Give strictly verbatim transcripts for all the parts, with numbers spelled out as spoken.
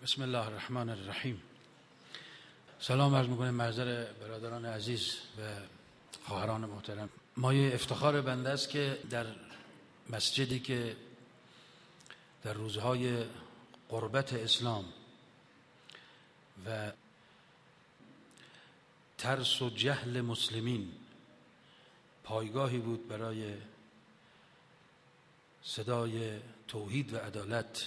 بسم الله الرحمن الرحیم. سلام عرض میکنم محضر برادران عزیز و خواهران محترم. مایه افتخار بنده است که در مسجدی که در روزهای قربت اسلام و ترس و جهل مسلمین پایگاهی بود برای صدای توحید و عدالت،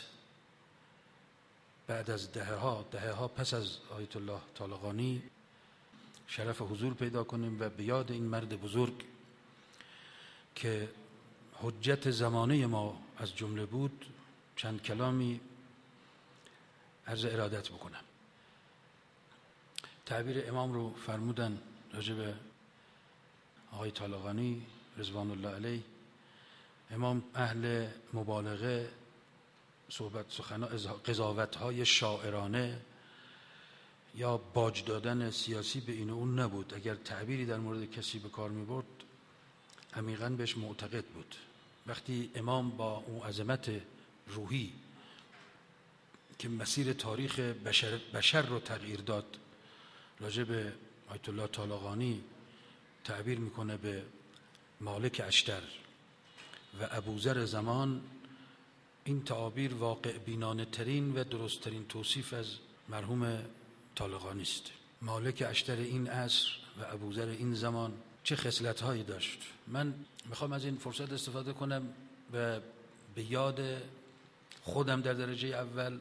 بعد از دهه ها دهه ها پس از آیت الله طالقانی شرف حضور پیدا کنیم و به یاد این مرد بزرگ که حجت زمانه ما از جمله بود چند کلامی عرض ارادت بکنم. تعبیر امام رو فرمودن راجع به آقای طالقانی رضوان الله علیه. امام اهل مبالغه، صحبت سخنا قضاوت های شاعرانه یا باج دادن سیاسی به این و اون نبود. اگر تعبیری در مورد کسی به کار می برد عمیقاً بهش معتقد بود. وقتی امام با اون عظمت روحی که مسیر تاریخ بشر, بشر رو تغییر داد راجع به آیت الله طالقانی تعبیر میکنه به مالک اشتر و ابوذر زمان، این تعابیر واقع بینانه ترین و درست ترین توصیف از مرحوم طالقانی است. مالک اشتر این عصر و ابوذر این زمان چه خصلت هایی داشت. من میخوام از این فرصت استفاده کنم و به یاد خودم در درجه اول،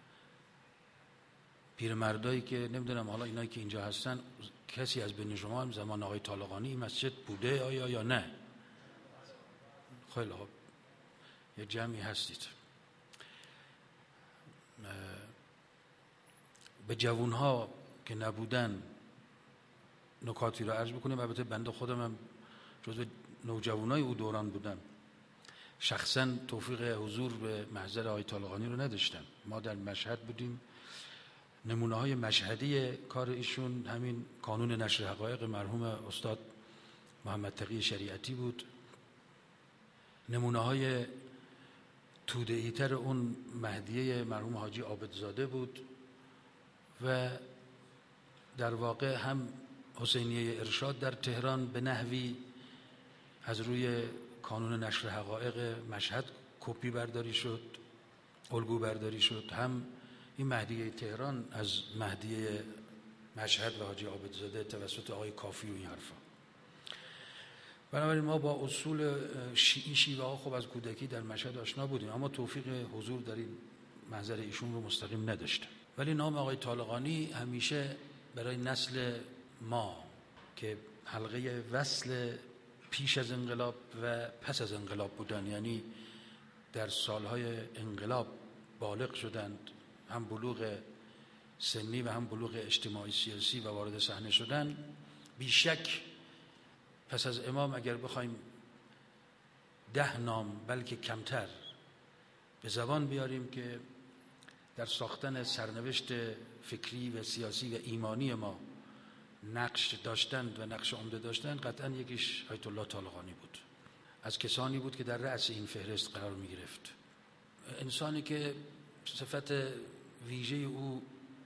پیرمردایی که نمیدونم حالا اینایی که اینجا هستن کسی از بین شما هم زمان آقای طالقانی این مسجد بوده آیا یا نه؟ خیلی خوب، یه جمعی هستید. به جوانها که نبودن نکاتی رو عرض بکنیم. البته بنده خودم هم جزو نوجوانای او دوران بودم، شخصا توفیق حضور به محضر آقای طالقانی رو نداشتم. ما در مشهد بودیم. نمونه های مشهدی کار ایشون همین کانون نشر حقایق مرحوم استاد محمد تقی شریعتی بود. نمونه های توده‌ای تر اون مهدیه مرحوم حاجی عابدزاده بود و در واقع هم حسینیه ارشاد در تهران به نحوی از روی کانون نشر حقایق مشهد کپی برداری شد، الگو برداری شد، هم این مهدیه تهران از مهدیه مشهد و حاجی عابدزاده توسط آقای کافی و این حرفا. بنابراین ما با اصول شیعی شیوه ها خب از کودکی در مشهد آشنا بودیم، اما توفیق حضور در این محضر ایشون رو مستقیم نداشتم. ولی نام آقای طالقانی همیشه برای نسل ما که حلقه وصل پیش از انقلاب و پس از انقلاب بودن، یعنی در سالهای انقلاب بالغ شدند، هم بلوغ سنی و هم بلوغ اجتماعی سیاسی و وارد صحنه شدن، بیشک پس از امام اگر بخوایم ده نام بلکه کمتر به زبان بیاریم که در ساختن سرنوشت فکری و سیاسی و ایمانی ما نقش داشتند و نقش عمده داشتند، قطعا یکیش آیت الله طالقانی بود. از کسانی بود که در رأس این فهرست قرار می گرفت. انسانی که صفت ویژه او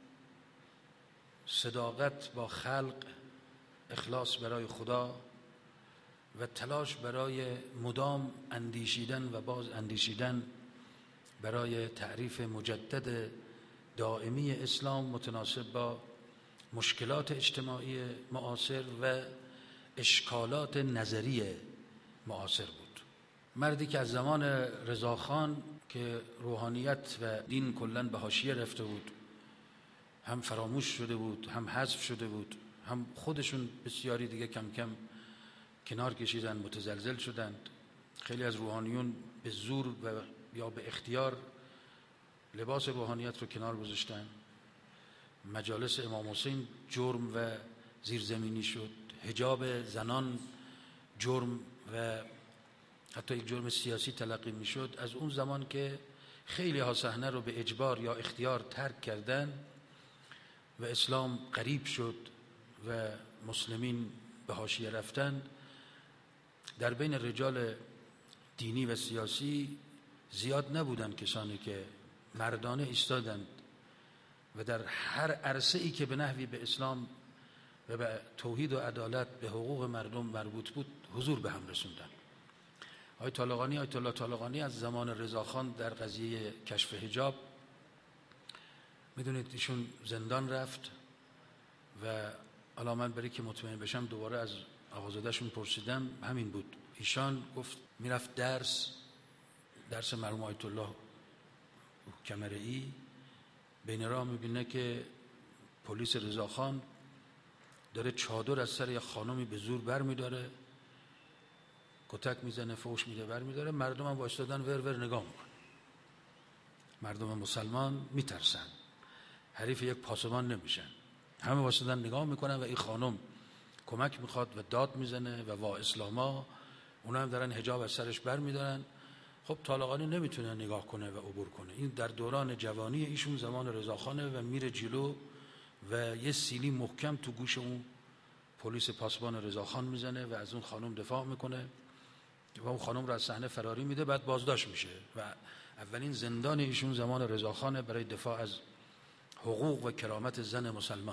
صداقت با خلق، اخلاص برای خدا و تلاش برای مدام اندیشیدن و باز اندیشیدن برای تعریف مجدد دائمی اسلام متناسب با مشکلات اجتماعی معاصر و اشکالات نظری معاصر بود. مردی که از زمان رضاخان که روحانیت و دین کلاً به حاشیه رفته بود، هم فراموش شده بود، هم حذف شده بود، هم خودشون بسیاری دیگه کم کم کنار کشیدن، متزلزل شدند. خیلی از روحانیون به زور و یا به اختیار لباس روحانیت رو کنار گذاشتن. مجالس امام حسین جرم و زیرزمینی شد، حجاب زنان جرم و حتی یک جرم سیاسی تلقی می شد. از اون زمان که خیلی ها صحنه رو به اجبار یا اختیار ترک کردن و اسلام غریب شد و مسلمین به حاشیه رفتن، در بین رجال دینی و سیاسی زیاد نبودند کسانی که مردانه ایستادند و در هر عرصه ای که به نحوی به اسلام و به توحید و عدالت به حقوق مردم مربوط بود حضور به هم رسوندن. آیت طالقانی آیت الله طالقانی از زمان رضاخان در قضیه کشف حجاب، میدونید ایشون زندان رفت و حالا من برای که مطمئن بشم دوباره از آقازادهشون پرسیدم، همین بود. ایشان گفت میرفت درس درس مرحوم آیت الله کمرئی، بین راه میبینه که پلیس رضاخان داره چادر از سر یک خانمی به زور بر میداره، کتک میزنه، فوش میده، بر میداره. مردم هم وایستادن ور ور نگاه میکنن. مردم مسلمان میترسن، حریف یک پاسبان نمیشن، همه وایستادن نگاه میکنن و این خانم کمک میخواد و داد میزنه و وا اسلاما، اونا هم دارن حجاب از سرش بر میدارن. خب طالقانی نمیتونه نگاه کنه و عبور کنه. این در دوران جوانی ایشون زمان رضاخانه و میره جلو و یه سیلی محکم تو گوش اون پلیس پاسبان رضاخان میزنه و از اون خانم دفاع میکنه و اون خانم رو از صحنه فراری میده، بعد بازداشت میشه و اولین زندان ایشون زمان رضاخانه برای دفاع از حقوق و کرامت زن مسلمان.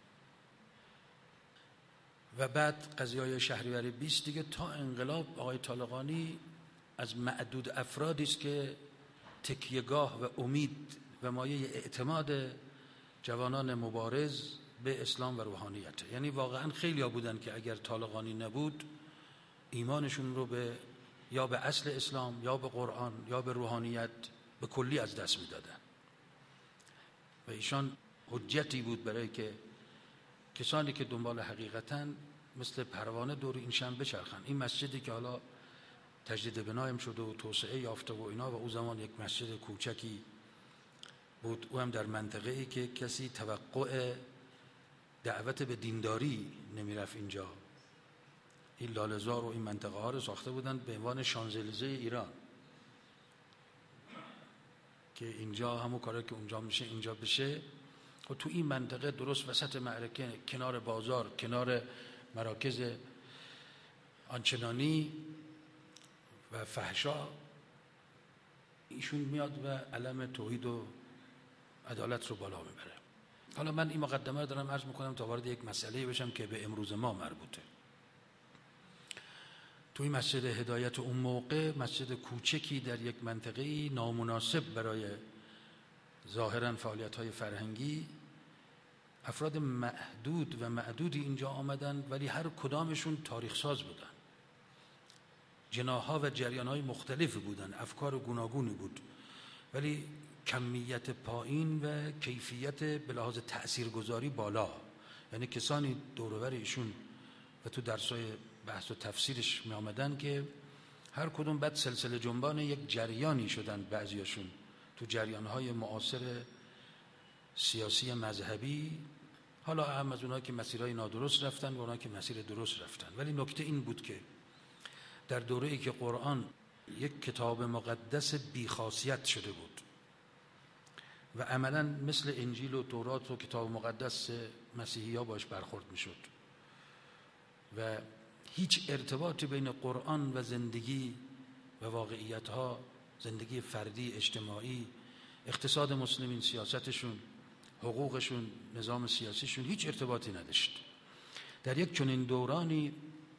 و بعد قضیه شهریور بیست دیگه تا انقلاب آقای طالقانی از معدود افرادی است که تکیهگاه و امید و مایه اعتماد جوانان مبارز به اسلام و روحانیت. یعنی واقعا خیلی ها بودن که اگر طالقانی نبود ایمانشون رو به یا به اصل اسلام یا به قرآن یا به روحانیت به کلی از دست میدادن و ایشان حجتی بود برای که کسانی که دنبال حقیقتن مثل پروانه دور این شم بچرخن. این مسجدی که حالا تجدید بنایم شده و توسعه یافته و اینا، و او زمان یک مسجد کوچکی بود، او هم در منطقه ای که کسی توقع دعوت به دینداری نمیرفت اینجا. این لاله‌زار و این منطقه ها رو ساخته بودن به عنوان شانزلیزه ایران که اینجا همون کاری که اونجا میشه اینجا بشه. و تو این منطقه درست وسط معرکه، کنار بازار، کنار مراکز آنچنانی و فحشا، ایشون میاد و علم توحید و عدالت رو بالا میبره. حالا من این مقدمه رو دارم عرض میکنم تا وارد یک مسئله بشم که به امروز ما مربوطه. توی مسجد هدایت اون موقع، مسجد کوچکی در یک منطقه‌ای نامناسب برای ظاهراً فعالیت‌های فرهنگی، افراد محدود و معدودی اینجا آمدن ولی هر کدامشون تاریخ ساز بودن، جناح‌ها و جریان‌های مختلفی بودن، افکار گوناگونی بود، ولی کمیت پایین و کیفیت به لحاظ تأثیرگذاری بالا. یعنی کسانی دور و بر ایشون و تو درس‌های بحث و تفسیرش می آمدن که هر کدوم بعد سلسله جنبان یک جریانی شدن. بعضیاشون تو جریان‌های معاصر سیاسی مذهبی، حالا هم از اونها که مسیرهای نادرست رفتن و اونها که مسیر درست رفتن. ولی نکته این بود که در دوره‌ای که قرآن یک کتاب مقدس بیخاصیت شده بود و عملاً مثل انجیل و تورات و کتاب مقدس مسیحی‌ها باش برخورد می‌شد و هیچ ارتباطی بین قرآن و زندگی و واقعیت‌ها، زندگی فردی، اجتماعی، اقتصاد مسلمین، سیاستشون، حقوقشون، نظام سیاسیشون هیچ ارتباطی نداشت. در یک چنین دورانی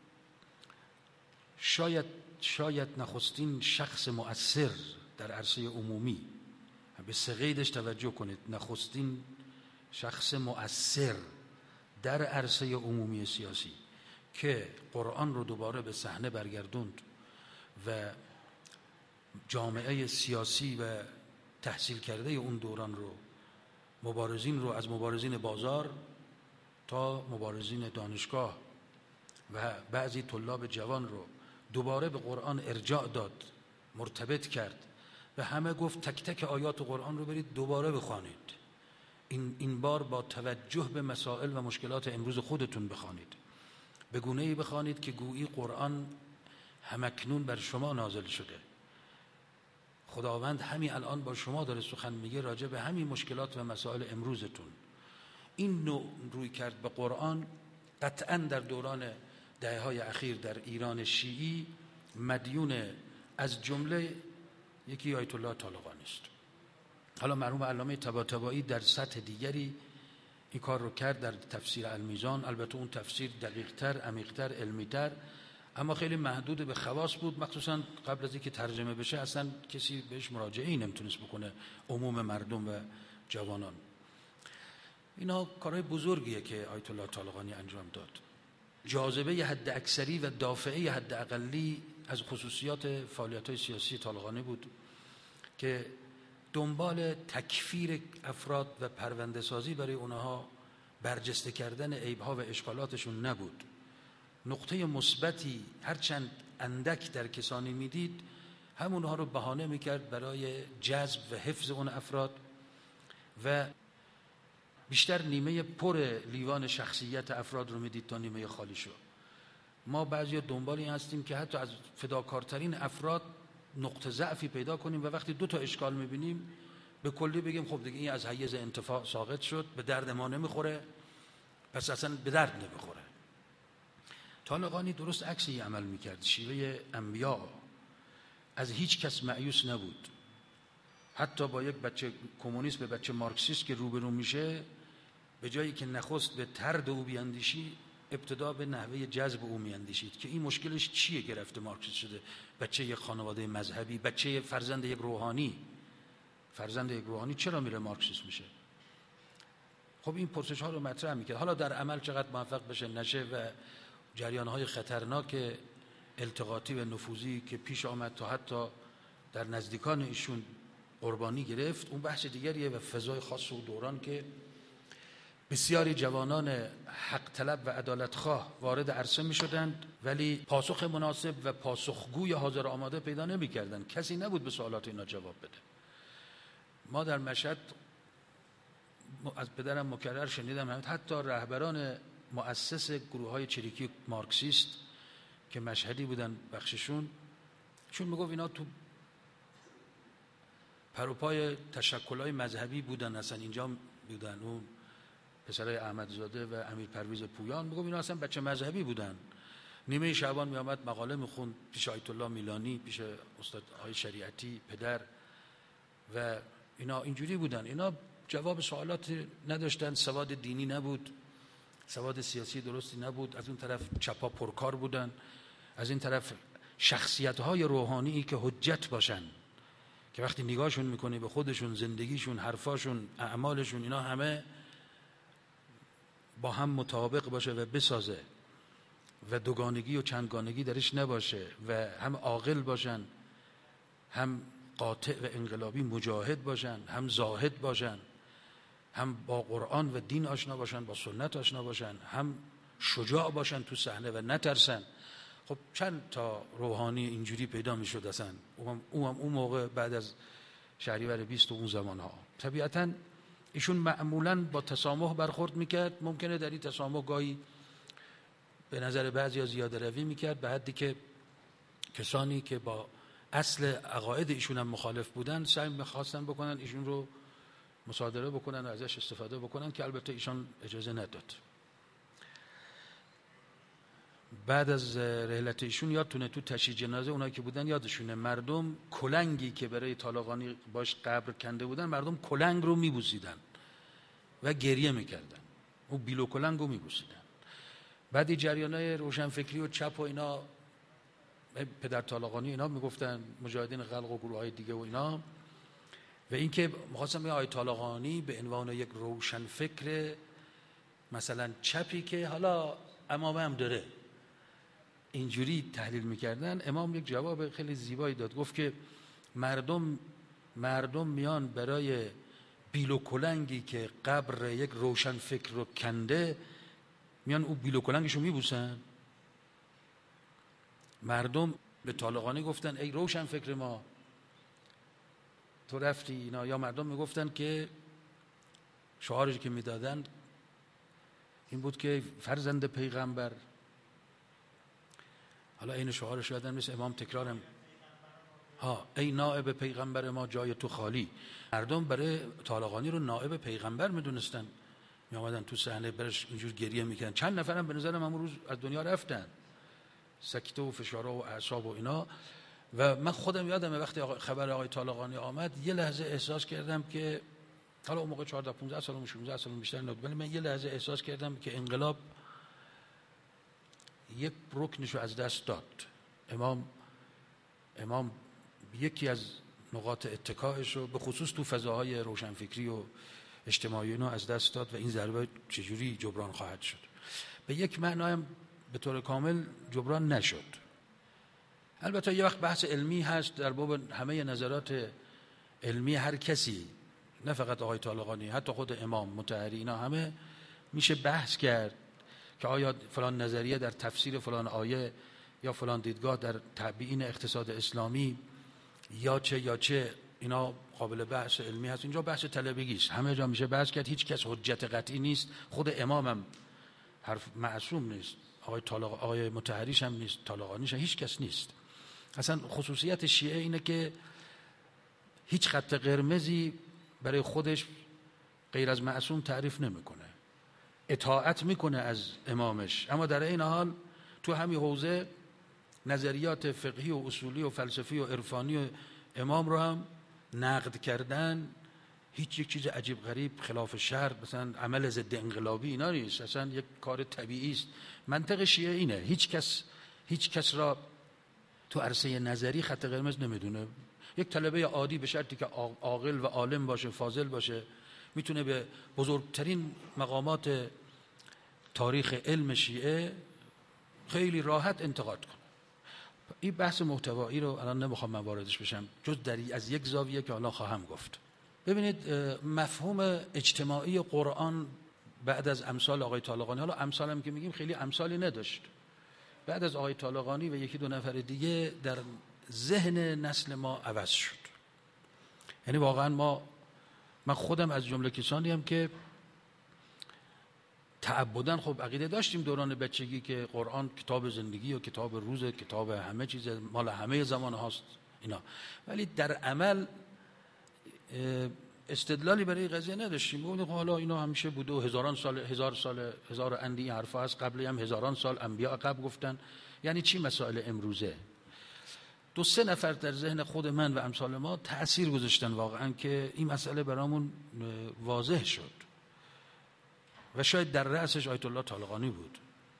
شاید شاید نخستین شخص مؤثر در عرصه عمومی، به سه قیدش توجه کنید، نخستین شخص مؤثر در عرصه عمومی سیاسی که قرآن رو دوباره به صحنه برگردوند و جامعه سیاسی و تحصیل کرده اون دوران رو، مبارزین رو از مبارزین بازار تا مبارزین دانشگاه و بعضی طلاب جوان رو دوباره به قرآن ارجاع داد، مرتبط کرد و همه گفت تک تک آیات قرآن رو برید دوباره بخوانید، این این بار با توجه به مسائل و مشکلات امروز خودتون بخوانید، به گونه‌ای بخوانید که گویی قرآن همکنون بر شما نازل شده، خداوند همین الان با شما داره سخن میگه راجع به همین مشکلات و مسائل امروزتون. این نوع روی کرد به قرآن قطعاً در دوران دهه‌های اخیر در ایران شیعی مدیون از جمله یکی آیت الله طالقانی است. حالا مرحوم علامه طباطبایی در سطح دیگری این کار رو کرد در تفسیر المیزان، البته اون تفسیر دقیق‌تر، عمیق‌تر، علمی‌تر، اما خیلی محدود به خواص بود، مخصوصا قبل از اینکه ترجمه بشه اصلا کسی بهش مراجعه‌ای نمیتونست بکنه، عموم مردم و جوانان. اینا کارهای بزرگیه که آیت الله طالقانی انجام داد. جاذبه حد اکثری و دافعه حد اقلی از خصوصیات فعالیت‌های سیاسی طالقانی بود که دنبال تکفیر افراد و پرونده سازی برای اونها، برجسته کردن عیب‌ها و اشکالاتشون نبود. نقطه مثبتی هرچند اندک در کسانی میدید، همونها رو بهانه میکرد برای جذب و حفظ اون افراد و بیشتر نیمه پر لیوان شخصیت افراد رو میدید تا نیمه خالی شو. ما بعضی دنبال این هستیم که حتی از فداکارترین افراد نقطه ضعفی پیدا کنیم و وقتی دو تا اشکال میبینیم به کلی بگیم خب دیگه این از حیز انتفاع ساقط شد، به درد ما نمیخوره، پس اصلا به درد نمیخوره. طالقانی درست عکسی عمل میکرد، شیوه انبیا، از هیچ کس مایوس نبود. حتی با یک بچه کمونیست به بچه مارکسیست که روبرو میشه، به جایی که نخست به طرد او بیاندیشی، ابتدا به نحوه جذب او میاندیشید که این مشکلش چیه که رفته مارکسیست شده، بچه یک خانواده مذهبی، بچه فرزند یک روحانی، فرزند یک روحانی چرا میره مارکسیست میشه؟ خب این پرسش ها رو مطرح میکرد. حالا در عمل چقدر موفق بشه نشه و جریان های خطرناک التقاطی و نفوذی که پیش آمد تا حتی در نزدیکان ایشون قربانی گرفت، اون بحث دیگریه و فضای خاص و دوران که بسیاری جوانان حق طلب و عدالت خواه وارد عرصه می شدند ولی پاسخ مناسب و پاسخگوی حاضر آماده پیدا نمی کردند. کسی نبود به سوالات اینا جواب بده. ما در مشهد از پدرم مکرر شنیدم، حتی رهبران مؤسس گروه های چریکی مارکسیست که مشهدی بودن بخششون، چون میگفت اینا تو پروپای تشکل‌های مذهبی بودن، اصلا اینجا بودن، اون پسرای احمدزاده و امیر پرویز پویان، میگفت اینا اصلا بچه مذهبی بودن. نیمه شعبان می آمد مقاله میخوند پیش آیت الله میلانی، پیش استاد های شریعتی پدر و اینا اینجوری بودن. اینا جواب سوالات نداشتن، سواد دینی نبود، سواد سیاسی درستی نبود، از اون طرف چپا پرکار بودن، از این طرف شخصیت‌های روحانی که حجت باشن که وقتی نگاهشون میکنی به خودشون، زندگیشون، حرفاشون، اعمالشون، اینا همه با هم مطابق باشه و بسازه و دوگانگی و چندگانگی درش نباشه و هم عاقل باشن، هم قاطع و انقلابی مجاهد باشن، هم زاهد باشن، هم با قرآن و دین آشنا باشن، با سنت آشنا باشن، هم شجاع باشن تو صحنه و نترسن. خب چند تا روحانی اینجوری پیدا میشد اصلا اون اون اون موقع بعد از شهریور بیست و اون زمان ها. طبیعتاً ایشون معمولاً با تسامح برخورد میکرد. ممکنه در این تسامح گاهی به نظر بعضیا زیاده روی میکرد، به حدی که کسانی که با اصل عقاید ایشون هم مخالف بودن سعی می‌خواستن بکنن ایشون رو مصادره بکنن و ازش استفاده بکنن که البته ایشان اجازه نداد. بعد از رحلت ایشون یادتونه تو تشییع جنازه اونایی که بودن یادشونه، مردم کلنگی که برای طالقانی باش قبر کنده بودن، مردم کلنگ رو میبوسیدن و گریه میکردن، اون بیلو کلنگ رو میبوسیدن. بعد جریانای روشنفکری و چپ و اینا، پدر طالقانی اینا میگفتن، مجاهدین خلق و گروه های دیگه و اینا، و اینکه می‌خواستم آیت طالقانی به عنوان یک روشنفکر مثلا چپی که حالا امامه هم داره اینجوری تحلیل میکردن. امام یک جواب خیلی زیبایی داد، گفت که مردم مردم میان برای بیل و کلنگی که قبر یک روشنفکر رو کنده، میان او بیل و کلنگشو میبوسن. مردم به طالقانی گفتن ای روشنفکر ما تو رفتی اینا، یا مردم میگفتن که شعاری که میدادن این بود که فرزند پیغمبر، حالا این شعارش یادم نیست، امام تکرارم ها ای نائب پیغمبر ما جای تو خالی. مردم برای طالقانی رو نائب پیغمبر میدونستن، می آمدن تو صحنه برش اینجور گریه میکردن. چند نفرم به نظرم همون روز از دنیا رفتن، سکته و فشارها و اعصاب و اینا. و من خودم یادمه وقتی خبر آقای طالقانی آمد یه لحظه احساس کردم که حالا اون موقع چهارده پانزده سالم شانزده سالم بیشتر نبود، ولی من یه لحظه احساس کردم که انقلاب یک رکنشو از دست داد. امام امام یکی از نقاط اتکاهش رو به خصوص تو فضاهای روشنفکری و اجتماعی اینو از دست داد و این ضربه چجوری جبران خواهد شد؟ به یک معنای هم به طور کامل جبران نشد. البته یه وقت بحث علمی هست در باب همه نظرات علمی هر کسی، نه فقط آقای طالقانی، حتی خود امام مطهری، اینا همه میشه بحث کرد که آیا فلان نظریه در تفسیر فلان آیه یا فلان دیدگاه در تبیین اقتصاد اسلامی یا چه یا چه، اینا قابل بحث علمی هست. اینجا بحث طلبگی است، همه جا میشه بحث کرد، هیچ کس حجت قطعی نیست. خود امام هم حرف معصوم نیست، آقای طالق آقای مطهریش هم نیست، طالقانیش هم هیچ کس نیست. اصلا خصوصیت شیعه اینه که هیچ خط قرمزی برای خودش غیر از معصوم تعریف نمیکنه، اطاعت میکنه از امامش، اما در این حال تو همین حوزه نظریات فقهی و اصولی و فلسفی و عرفانی و امام رو هم نقد کردن. هیچ یک چیز عجیب غریب خلاف شرع، مثلا عمل ضد انقلابی اینا نیست، اصلا یک کار طبیعی است. منطق شیعه اینه، هیچ کس هیچ کس را تو عرصه نظری خط قرمز نمیدونه. یک طلبه عادی به شرطی که عاقل و عالم باشه، فاضل باشه، میتونه به بزرگترین مقامات تاریخ علم شیعه خیلی راحت انتقاد کنه. این بحث محتوایی رو الان نمیخوام من واردش بشم، جز در از یک زاویه که حالا خواهم گفت. ببینید مفهوم اجتماعی قرآن بعد از امثال آقای طالقانی، حالا امثال هم که میگیم خیلی امثالی نداشت، بعد از آقای طالقانی و یکی دو نفر دیگه در ذهن نسل ما عوض شد. یعنی واقعا ما من خودم از جمله کسانی هم که تعبداً خب عقیده داشتیم دوران بچگی که قرآن کتاب زندگی و کتاب روز، کتاب همه چیز، مال همه زمان هاست اینا، ولی در عمل استدلالی برای قضیه نداشتیم. گفتیم حالا اینا همیشه بوده و هزاران سال هزار سال هزار اندی حرفا هست، قبلی هم هزاران سال انبیا قبل گفتن، یعنی چی مسائل امروزه؟ دو سه نفر در ذهن خود من و امثال ما تأثیر گذاشتن واقعا که این مسئله برامون واضح شد و شاید در رأسش آیت الله طالقانی بود.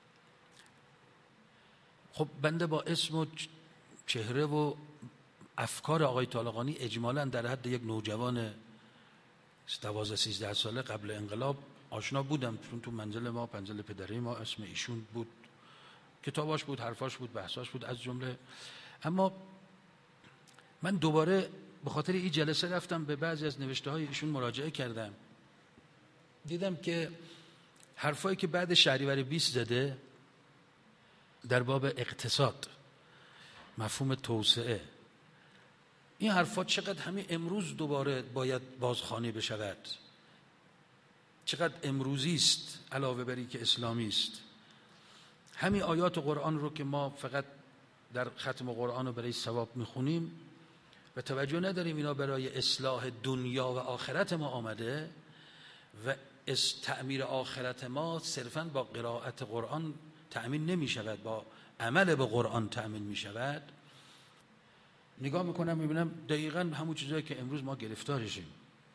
خب بنده با اسم و چهره و افکار آقای طالقانی اجمالاً در حد یک نوجوان دوازده سیزده ساله قبل انقلاب آشنا بودم، چون تو منزل ما، منزل پدری ما، اسم ایشون بود، کتاباش بود، حرفاش بود، بحثاش بود از جمله. اما من دوباره به خاطر این جلسه رفتم به بعضی از نوشته های ایشون مراجعه کردم، دیدم که حرفایی که بعد شهریور بیست زده در باب اقتصاد، مفهوم توسعه، این حرفات چقدر همین امروز دوباره باید بازخوانی بشود، چقدر امروزی است علاوه بر این که اسلامی است. همین آیات قرآن رو که ما فقط در ختم قرآن رو برای ثواب میخونیم و توجه نداریم اینا برای اصلاح دنیا و آخرت ما آمده و از تعمیر آخرت ما صرفاً با قرائت قرآن تأمین نمی شود، با عمل به قرآن تأمین می شود. نگاه میکنم میبینم دقیقاً همون چیزایی که امروز ما گرفتارشیم.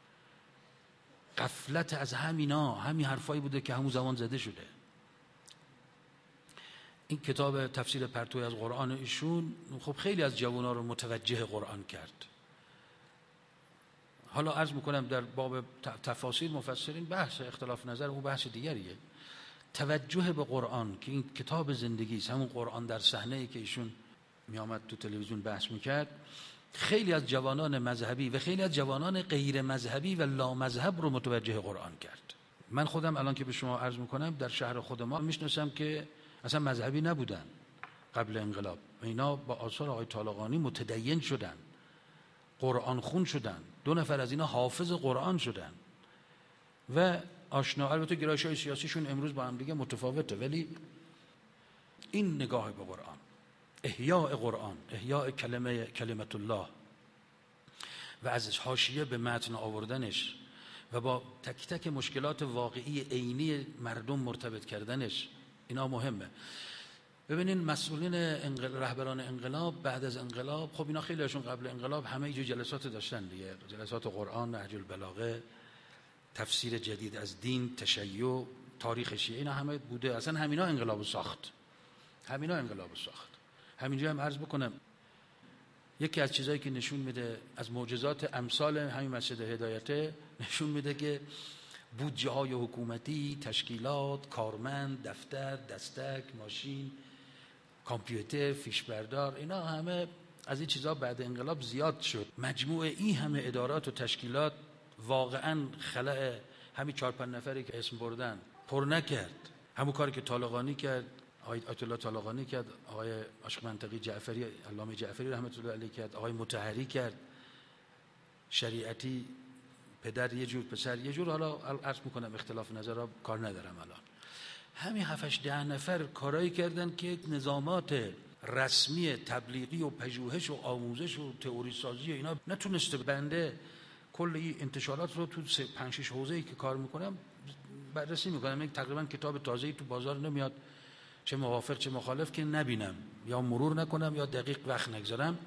غفلت از همینا، همین حرفایی بوده که همون زمان زده شده. این کتاب تفسیر پرتوی از قرآن ایشون خب خیلی از جوانا رو متوجه قرآن کرد. حالا عرض میکنم در باب تفاسیر مفسرین بحث اختلاف نظر اون بحث دیگریه. توجه به قرآن که این کتاب زندگی است، همون قرآن در صحنه‌ای که ایشون میامد تو تلویزیون بحث میکرد، خیلی از جوانان مذهبی و خیلی از جوانان غیر مذهبی و لا مذهب رو متوجه قرآن کرد. من خودم الان که به شما عرض میکنم در شهر خود ما میشناسم که اصلا مذهبی نبودن قبل انقلاب، اینا با آثار آقای طالقانی متدین شدن، قرآن خون شدن، دو نفر از اینا حافظ قرآن شدن و آشنا. البته گرایش‌های سیاسیشون امروز با هم دیگه متفاوته، ولی این نگاه به قرآن، احیاء قرآن، احیاء کلمه کلمت الله و از حاشیه به متن آوردنش و با تک تک مشکلات واقعی عینی مردم مرتبط کردنش، اینا مهمه. ببینین مسئولین انقل... رهبران انقلاب بعد از انقلاب، خب اینا خیلی هاشون قبل انقلاب همه اینجور جلسات داشتن دیگه، جلسات قرآن، نهج البلاغه، تفسیر جدید از دین، تشیع، تاریخ شیعه، اینا همه بوده. اصلا همینا انقلابو ساخت، همینا انقلابو ساخت. همینجا هم عرض بکنم یکی از چیزایی که نشون میده از معجزات امثال همین مسجد هدایته، نشون میده که بودجه های حکومتی، تشکیلات، کارمند، دفتر، دستک، ماشین، کامپیوتر، فیشبردار، اینا همه از این چیزا بعد انقلاب زیاد شد. مجموع این همه ادارات و تشکیلات واقعا خلأ همین چهار پنج نفری که اسم بردن پر نکرد. همون کاری که طالقانی کرد، آقای آیت الله طالقانی کرد، آقای عاشق منطقی جعفری، علامه جعفری رحمت الله علیه کرد، آقای مطهری کرد، شریعتی پدر یه جور پسر یه جور. حالا عرض میکنم اختلاف نظرها کار ندارم الان. همین هفتش ده نفر کارایی کردن که نظامات رسمی تبلیغی و پژوهش و آموزش و تئوری سازی اینا نتونسته. بنده کل این انتشارات رو تو پنج شش حوزه‌ای که کار میکنم بررسی میکنم. یک تقریبا کتاب تازه‌ای تو بازار نمیاد، چه موافق چه مخالف، که نبینم یا مرور نکنم یا دقیق وقت نگذارم.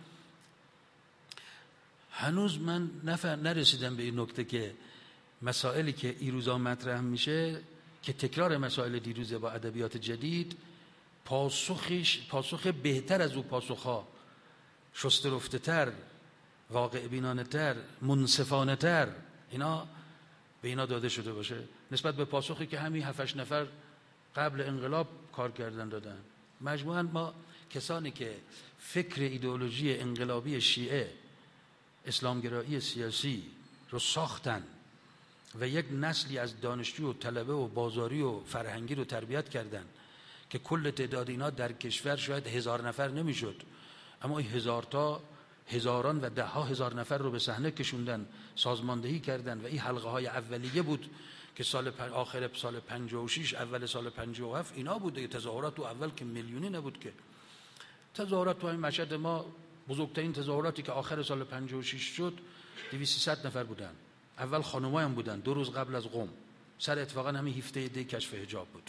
هنوز من نفر نرسیدم به این نکته که مسائلی که این روزا مطرح میشه که تکرار مسائل دیروزه با ادبیات جدید، پاسخش پاسخ بهتر از او پاسخها، شسته رفته تر، واقع بینانه تر، منصفانه تر، اینا به اینا داده شده باشه نسبت به پاسخی که همین هفتش نفر قبل انقلاب کار کردن دادن. مجموعاً ما کسانی که فکر ایدئولوژی انقلابی شیعه، اسلامگرایی سیاسی رو ساختن و یک نسلی از دانشجو و طلبه و بازاری و فرهنگی رو تربیت کردن که کل تعداد اینا در کشور شاید هزار نفر نمیشد، اما این هزار تا هزاران و ده ها هزار نفر رو به صحنه کشوندن، سازماندهی کردن. و این حلقه های اولیه بود که سال آخر سال پنجاه و شش اول سال پنجاه و هفت اینا بوده. تظاهرات تو اول که میلیونی نبود که. تظاهرات تو همین مشهد ما بزرگترین تظاهراتی که آخر سال پنجاه و شش شد دویست سیصد نفر بودن. اول خانم‌ها هم بودن، دو روز قبل از قم، سر اتفاقا همین هفته دی کشف حجاب بود.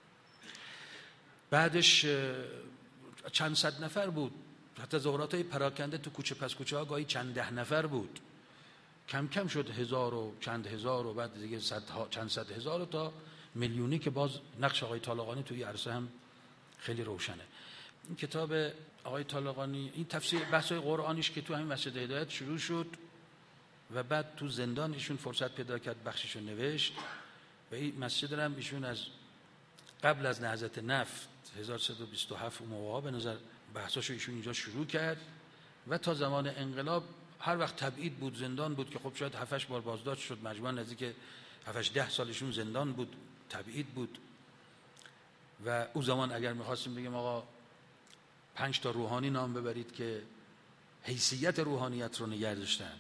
بعدش چند صد نفر بود. تظاهرات‌های پراکنده تو کوچه پس کوچه ها گاهی چند ده نفر بود. کم کم شد هزار و چند هزار و بعد دیگه صد ها چند صد هزار تا میلیونی که باز نقش آقای طالقانی توی عرصه هم خیلی روشنه. این کتاب آقای طالقانی، این تفسیر بحث‌های قرآنیش که تو همین مسجد هدایت شروع شد و بعد تو زندان ایشون فرصت پیدا کرد بخشیشو نوشت. و این مسجد هم ایشون از قبل از نهضت نفت هزار و سیصد و بیست و هفت اون موقع به نظر بحثاشو ایشون اینجا شروع کرد و تا زمان انقلاب هر وقت تبعید بود، زندان بود، که خب شاید هفت هشت بار بازداشت شد، مجموعاً نزدیک هفت هشت ده سالشون زندان بود، تبعید بود. و اون زمان اگر می‌خواستیم بگیم آقا پنج تا روحانی نام ببرید که حیثیت روحانیت رو نگه داشتن،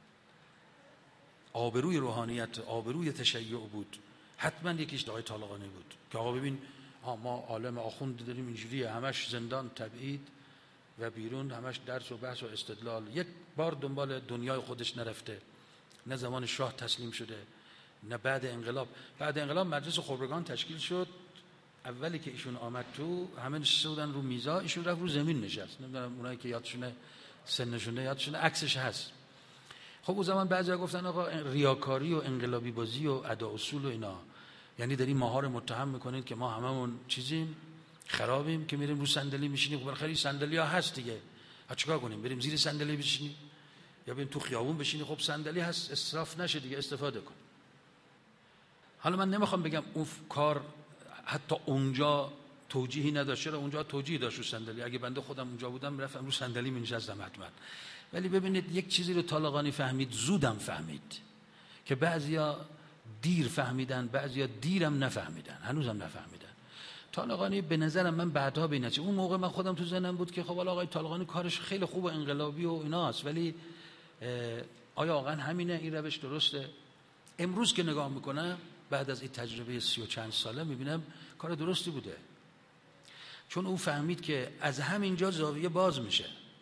آبروی روحانیت، آبروی تشیع بود، حتما یکیش آقای طالقانی بود که آقا ببین ما عالم آخوند داریم اینجوریه، همش زندان، تبعید و بیرون همش درس و بحث و استدلال، یک بار دنبال دنیای خودش نرفته، نه زمان شاه تسلیم شده نه بعد انقلاب. بعد انقلاب مجلس خبرگان تشکیل شد. اولی که ایشون آمد تو همه نشسته بودن رو میزا، ایشون رفت رو زمین نشست. نمیدونم اونایی که یادشونه سنشونه یادشونه عکسش هست. خب اون زمان بعضیا گفتن آقا ریاکاری و انقلابی بازی و ادا اصول و اینا، یعنی داریم ماها رو متهم میکنید که ما هممون چیزیم خرابیم که میریم رو صندلی میشینیم. خب بالاخره صندلی ها هست دیگه، ها چیکار کنیم؟ بریم زیر صندلی بشینیم یا بریم تو خیابون بشینیم؟ خب صندلی هست، اسراف نشه دیگه، استفاده کن. حالا من نمیخوام بگم اون کار حتی اونجا توجیهی نداشت، چرا اونجا توجیه داشت رو صندلی. اگه بنده خودم اونجا بودم میرفتم رو صندلی مینشستم حتما. ولی ببینید یک چیزی رو طالقانی فهمید، زودم فهمید، که بعضیا دیر فهمیدن، بعضیا دیرم نفهمیدن، هنوزم نفهمیدن. طالقانی به نظرم من بعدها به نتیجه، اون موقع من خودم تو ذهنم بود که خب حالا آقای طالقانی کارش خیلی خوب و انقلابی و ایناست، ولی آیا واقعا همینه؟ این روش درسته؟ امروز که نگاه میکنم بعد از این تجربه سی و چند ساله میبینم کار درستی بوده، چون او فهمید که از همینجا زاویه باز میشه.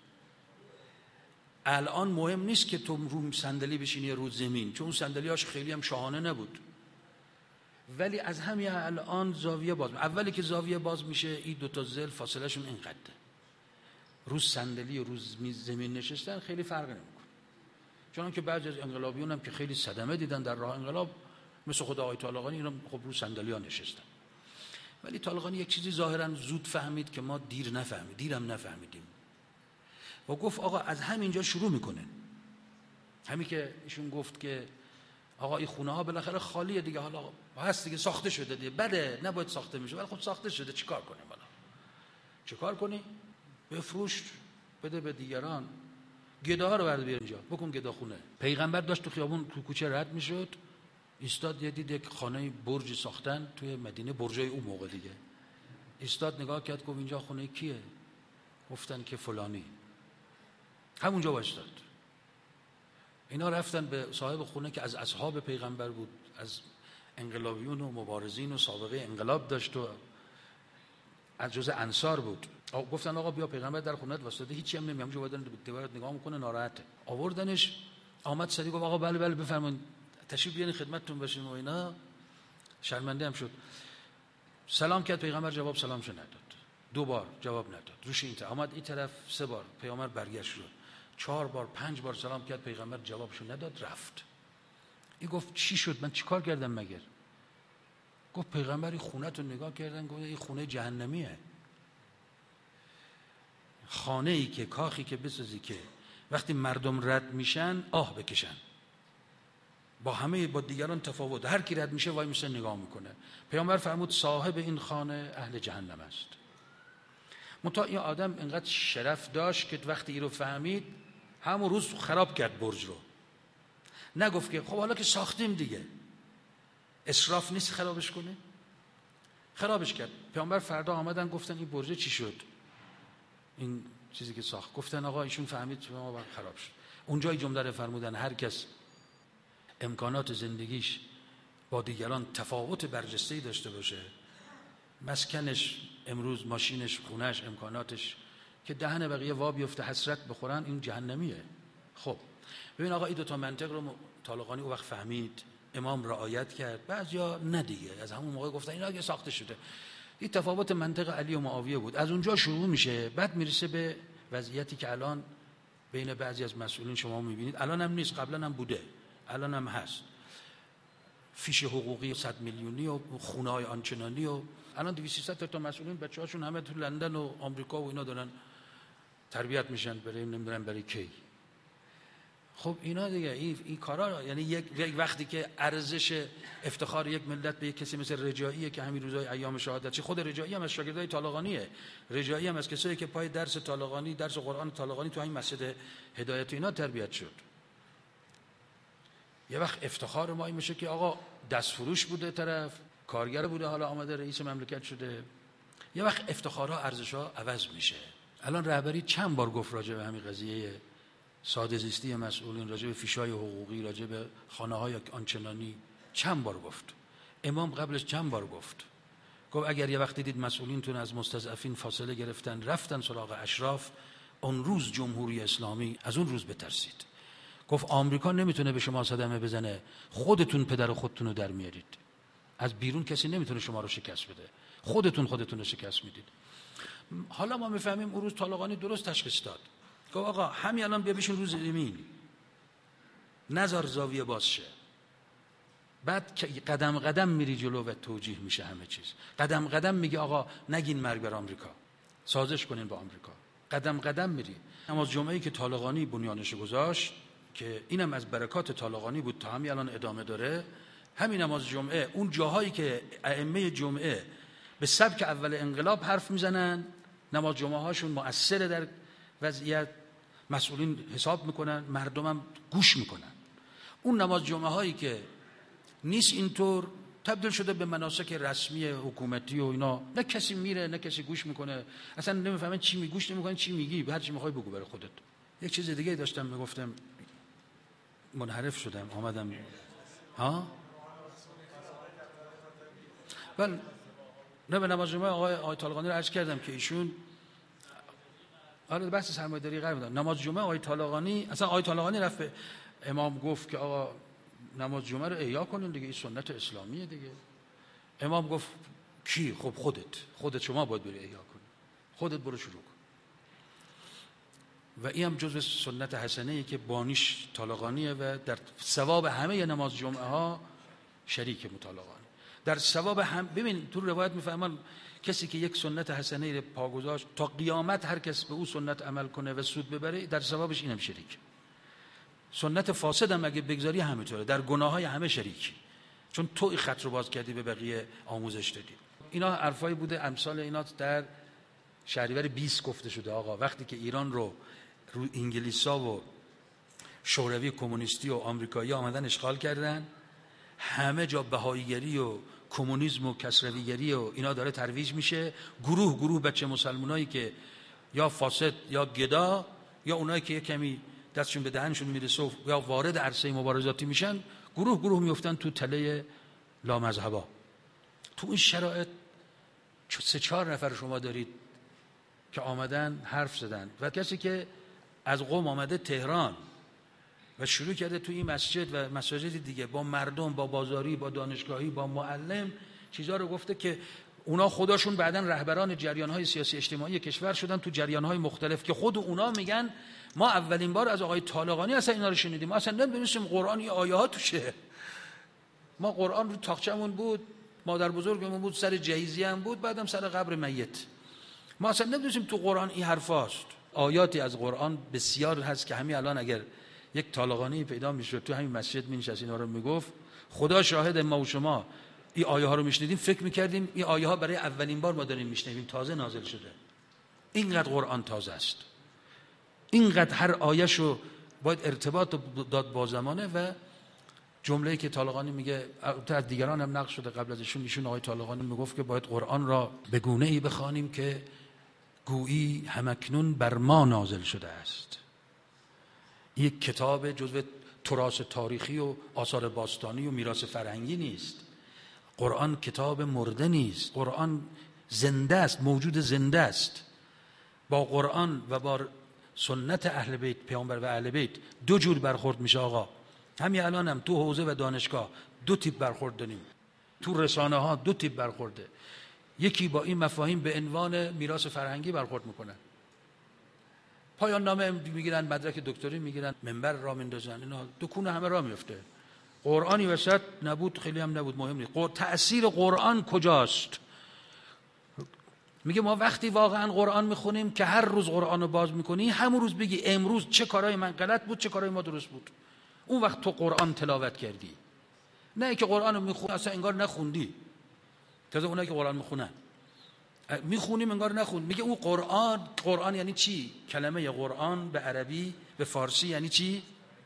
الان مهم نیست که تو رو صندلی بشینی یا رو زمین، چون صندلیاش خیلی هم شاهانه نبود. ولی از همین الان زاویه باز. اولی که زاویه باز میشه این دو تا ضلع فاصله شون اینقدره، روز صندلی و روز میز زمین نشستن خیلی فرق نمیکنه. چون که بعضی از انقلابیون هم که خیلی صدمه دیدن در راه انقلاب، مثل خود آقای طالقانی، اینا خب روز صندلی‌ها نشستن. ولی طالقانی یک چیزی ظاهرا زود فهمید که ما دیر نفهمید، دیرم نفهمیدیم و گفت آقا از همینجا شروع میکنه. همین که ایشون گفت که آقا این خونه ها بالاخره خالیه دیگه، حالا هست دیگه، ساخته شده دیگه، بده نباید ساخته میشه ولی خود ساخته شده، چیکار کنیم حالا؟ چیکار کنی؟ بفروش، بده به دیگران، گداها رو برد بیار اینجا، بکن گداخونه. پیغمبر داشت تو خیابون تو کوچه رد میشد، ایستاد، یه دید یک خانه برج ساختن توی مدینه، برجای اون موقع دیگه، ایستاد نگاه کرد، گفت اینجا خونه کیه؟ گفتن که فلانی. همونجا وایستاد. اینا رفتن به صاحب خونه که از اصحاب پیغمبر بود، از انقلابیون و مبارزین و سابقه انقلاب داشت و از جزء انصار بود. گفتن آقا بیا، پیغمبر در خونت واسطه، هیچی هم نمیگم، جو بدن دیوارت نگاه میکنه، ناراحته. آوردنش، آمد سری گفت آقا بله بله بفرمایید تشریف بیارین خدمتتون باشیم و اینا. شرمنده هم شد. سلام کرد پیغمبر، جواب سلامشو نداد. دو بار جواب نداد. روش این طرف آمد، این طرف سه بار، پیغمبر برگشت شد. چهار بار پنج بار سلام کرد، پیغمبر جوابشو نداد، رفت. این گفت چی شد؟ من چیکار کردم مگر؟ گفت پیغمبر این خونه‌تو نگاه کردن، گفت این خونه جهنمیه. خانه ای که کاخی که بسازی که وقتی مردم رد میشن آه بکشن، با همه با دیگران تفاوت، هر کی رد میشه وای میشه نگاه میکنه. پیامبر فرمود صاحب این خانه اهل جهنم است. منتها این آدم اینقدر شرف داشت که وقتی این رو فهمید همون روز خراب کرد برج رو. نگفت که خب حالا که ساختیم دیگه اسراف نیست خرابش کنه، خرابش کرد. پیامبر فردا آمدن گفتن این برج چی شد، این چیزی که ساخت؟ گفتن آقا ایشون فهمید ما خراب شد. اونجا این جمله رو فرمودن هر کس امکانات زندگیش با دیگران تفاوت برجسته‌ای داشته باشه، مسکنش امروز، ماشینش، خونش، امکاناتش، که دهن بقیه وا بیفته حسرت بخورن، این جهنمیه. خب ببین آقا این دو تا منطق رو طالقانی اون وقت فهمید، امام رعایت کرد. بعضیا نه دیگه، از همون موقع گفتن اینا اگه ساخته شده. این تفاوت منطق علی و معاویه بود. از اونجا شروع میشه، بعد میرسه به وضعیتی که الان بین بعضی از مسئولین شما میبینید، الان هم نیست، قبلا هم بوده، الان هم هست. فیش حقوقی صد میلیونی و خونه‌های آنچنانی و الان دویست سیصد تا مسئولین بچه‌هاشون همه تو لندن و آمریکا و اینا دارن تربیت میشن برای نمیدونم برای کی. خب اینا دیگه این این کارا، یعنی یک وقتی که ارزش افتخار یک ملت به یک کسی مثل رجائیه که همین روزای ایام شهادت، چه خود رجایی هم از شاگردای طالقانیه، رجایی هم از کسایی که پای درس طالقانی، درس قرآن طالقانی تو این مسجد هدایت اینا تربیت شد. یه وقت افتخار ما این میشه که آقا دستفروش بوده، طرف کارگر بوده، حالا آمده رئیس مملکت شده. یه وقت افتخارها ارزشها عوض میشه. الان رهبری چند بار گفت راجع به همین قضیه ساده زیستی مسئولین، راجع به فیشای حقوقی، راجع به خانه‌های آنچنانی، چند بار گفت. امام قبلش چند بار گفت. گفت اگر یه وقت دید مسئولینتون از مستضعفین فاصله گرفتن، رفتن سراغ اشراف، اون روز جمهوری اسلامی از اون روز بترسید. گفت آمریکا نمیتونه به شما صدمه بزنه، خودتون پدر خودتون رو در میارید. از بیرون کسی نمیتونه شما رو شکست بده، خودتون خودتون رو شکست میدید. حالا ما میفهمیم اون روز طالقانی درست تشخیص داد. گفت آقا همین الان بیا بشین روز زمین، نزار زاویه باز شه. بعد قدم قدم میری جلو و توجیه میشه همه چیز. قدم قدم میگه آقا نگین مرگ بر آمریکا، سازش کنین با آمریکا. قدم قدم میری. نماز جمعه‌ای که طالقانی بنیانش گذاشت، که اینم از برکات طالقانی بود تا همین الان ادامه داره، همین نماز جمعه، اون جاهایی که ائمه جمعه به سبک اول انقلاب حرف میزنن، نماز جمعه هاشون مؤثره در وضعیت، مسئولین حساب میکنن، مردم هم گوش میکنن. اون نماز جمعه هایی که نیست اینطور، تبدیل شده به مناسک رسمی حکومتی و اینا، نه کسی میره نه کسی گوش میکنه، اصلا نمیفهمن چی می گوش نمیکنن چی میگی، هر چی میخوای بگو برای خودت. یک چیز دیگه داشتم میگفتم، منحرف شدم، آمدم ها من نه به نماز جمعه آقای آقای طالقانی رو عرض کردم که ایشون آره بحث سرمایه‌داری قرار بودن. نماز جمعه آقای طالقانی، اصلا آقای طالقانی رفت به امام گفت که آقا نماز جمعه رو احیا کنین دیگه، این سنت اسلامیه دیگه. امام گفت کی؟ خب خودت خودت شما باید بری احیا کنی، خودت برو شروع کن. و این هم جزو سنت حسنه ای که بانیش طالقانیه و در ثواب همه نماز جمعه ها شریک مطالقانی. در ثواب هم ببین تو روایت میفهمن کسی که یک سنت حسنه رو پا گذاشت تا قیامت هر کس به او سنت عمل کنه و سود ببره در ثوابش اینم شریک. سنت فاسد هم اگه بگذاری همینطوره، در گناههای همه شریکی، چون تو این خط رو باز کردی به بقیه آموزش دادی. اینا حرفایی بوده، امثال اینا در شهریور بیست گفته شده. آقا وقتی که ایران رو رو انگلیسا و شوروی کمونیستی و آمریکایی آمدن اشغال کردن، همه جا بهاییگری و کمونیسم و کسرویگری و اینا داره ترویج میشه. گروه گروه بچه مسلمانایی که یا فاسد یا گدا یا اونایی که کمی دستشون به دهنشون میرسه یا وارد عرصه مبارزاتی میشن، گروه گروه میفتن تو تله لامذهبا. تو این شرایط سه چهار نفر شما دارید که آمدن حرف زدن و کسی که از قم آمده تهران و شروع کرده تو این مسجد و مساجد دیگه با مردم، با بازاری، با دانشگاهی، با معلم چیزا رو گفته که اونا خودشون بعداً رهبران جریان‌های سیاسی اجتماعی کشور شدن تو جریان‌های مختلف که خود اونا میگن ما اولین بار از آقای طالقانی اصلا اینا رو شنیدیم، ما اصلا نمی‌دونستیم قرآن این آیه ها توشه. ما قرآن رو تاقچمون بود، مادر بزرگمون بود، سر جهیزی هم بود، بعدم سر قبر میت. ما اصلا نمی‌دونستیم تو قرآن این حرفاست. آیاتی از قرآن بسیار هست که همین الان اگر یک طالقانی پیدا میشد تو همین مسجد مینشست اینا رو میگفت، خدا شاهد ما و شما این آیه ها رو میشنیدیم فکر میکردیم این آیه ها برای اولین بار ما داریم میشنویم، تازه نازل شده. اینقدر قرآن تازه است، اینقدر هر آیه‌شو باید ارتباط داد با زمانه. و جمله‌ای که طالقانی میگه از دیگران هم نقل شده قبل از ایشون، ایشون آقای طالقانی میگفت که باید قرآن را به گونه‌ای بخوانیم که گویی همکنون بر ما نازل شده است. یک کتاب جزو تراث تاریخی و آثار باستانی و میراث فرهنگی نیست. قرآن کتاب مرده نیست، قرآن زنده است، موجود زنده است. با قرآن و با سنت اهل بیت، پیامبر و اهل بیت دو جور برخورد میشه آقا. همین الان هم تو حوزه و دانشگاه دو تیپ برخورد داریم، تو رسانه ها دو تیپ برخورده. یکی با این مفاهیم به عنوان میراث فرهنگی برخورد میکنن، پایان نامه میگیرن، مدرک دکتری میگیرن، منبر را میندازن، اینا دکون همه را میفته. قرآنی وسط نبود، خیلی هم نبود، مهم نیست. تأثیر قرآن کجاست؟ میگه ما وقتی واقعا قرآن میخونیم که هر روز قرآن رو باز میکنی همون روز بگی امروز چه کارهای من غلط بود، چه کارهای ما درست بود. اون وقت تو قرآن تلاوت کردی، نه که قرآن رو میخونی اصلا انگار نخوندی. تازه اونایی که قرآن میخونن میخونیم انگار نخون. میگه اون قرآن، قرآن یعنی چی؟ کلمه قرآن به عربی به فارسی یعنی چی؟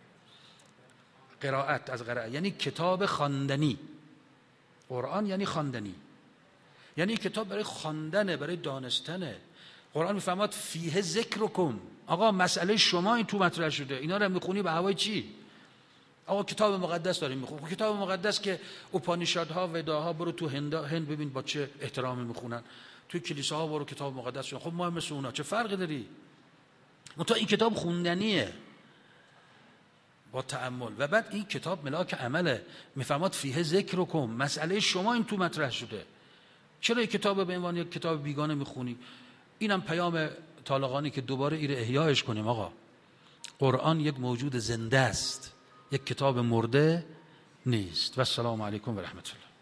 قرائت، از قرائت یعنی کتاب خواندنی. قرآن یعنی خواندنی، یعنی کتاب برای خواندنه، برای دانستنه. قرآن میفهمد فیه ذکرکم، آقا مسئله شما این تو مطرح شده، اینا رو میخونی به هوای چی؟ آقا کتاب مقدس داریم میخونیم. کتاب مقدس که اوپانیشادها، وداها، برو تو هند هند ببین با چه احترامی میخونن، توی کلیساها برو کتاب مقدس شون. خب ما هم مثل اونا، چه فرقی داری؟ منتها این کتاب خوندنیه با تأمل. و بعد این کتاب ملاک عمله، میفهمد فیه ذکرکم، مسئله شما این تو مطرح شده. چرا این کتاب به عنوان یک کتاب بیگانه میخونی؟ اینم پیام طالقانی که دوباره ایره احیایش کنیم. آقا قرآن یک موجود زنده است، یک کتاب مرده نیست. و السلام علیکم و رحمت الله.